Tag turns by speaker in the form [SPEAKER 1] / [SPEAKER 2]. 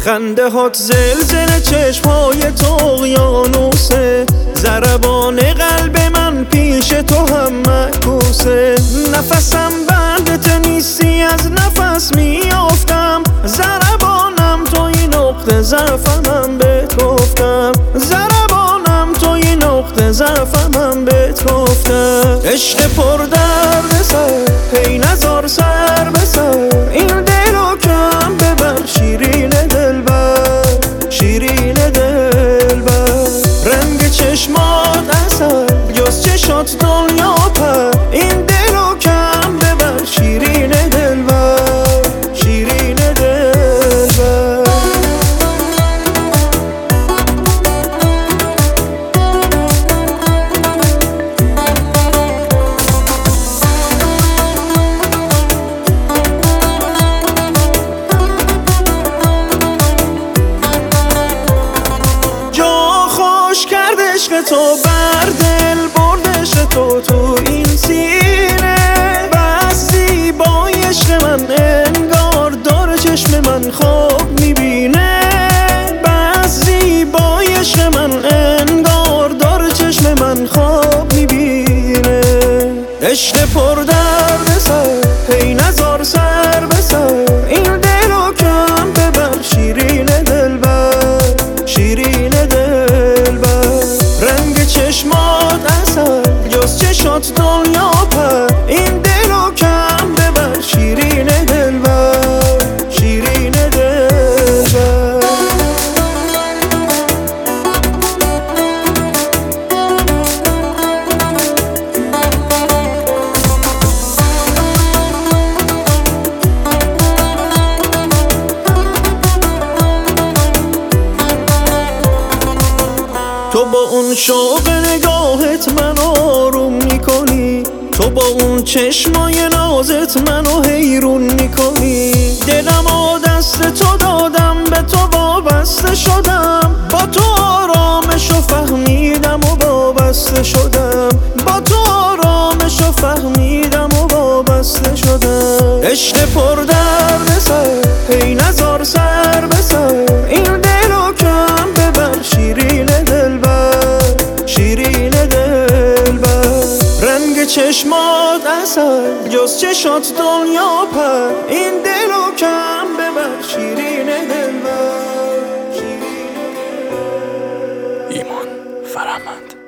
[SPEAKER 1] خنده هات زلزله، چشمهای تو اقیانوسه، ضربان قلب من پیش تو هم معکوسه. نفسم بندت نیستی، از نفس میافتم، ضربانم توی نقطه ضعفم بهت گفتم، ضربانم توی نقطه ضعفم بهت گفتم. عشق پر درد سر، هی نزار سر به سر، این دلو کم ببر شیرین دلبر، شیرین دلبر. رنگ چشمات اثر، جز چشات دنیا پر، این دلو کم ببر شیرین دلبر، شیرین دلبر. عشق تو بر دل برد، عشق تو این سینه، بس زیبای عشق من انگار داره چشم من خواب میبینه، بس زیبای عشق من انگار داره چشم من خواب میبینه. عشق پر درد سر، هی نزار سر به سر، این دلو کم ببر شیرین دلبر، شیرین دلبر. رنگ چشمات اثر، جز چشات دنیا پر، این دلو کم ببر شیرین دلبر، شیرین دلبر. تو با اون شوق نگاهت منو آروم میکنی، تو با اون چشمای نازت منو حیرون میکنی. دلمو دست تو دادم، به تو وابسته شدم، با تو آرامشو فهمیدم و وابسته شدم، با تو آرامشو فهمیدم و وابسته شدم. عشق پر درد سر، هی نزار سر به سر، این دلو کم ببر شیرین دلبر، شیرین دلبر. رنگ چشمات اثر، جز چشات دنیا پر، این دلو کم ببر شیرین دلبر، شیرین دلبر.
[SPEAKER 2] ایمان فرهمند.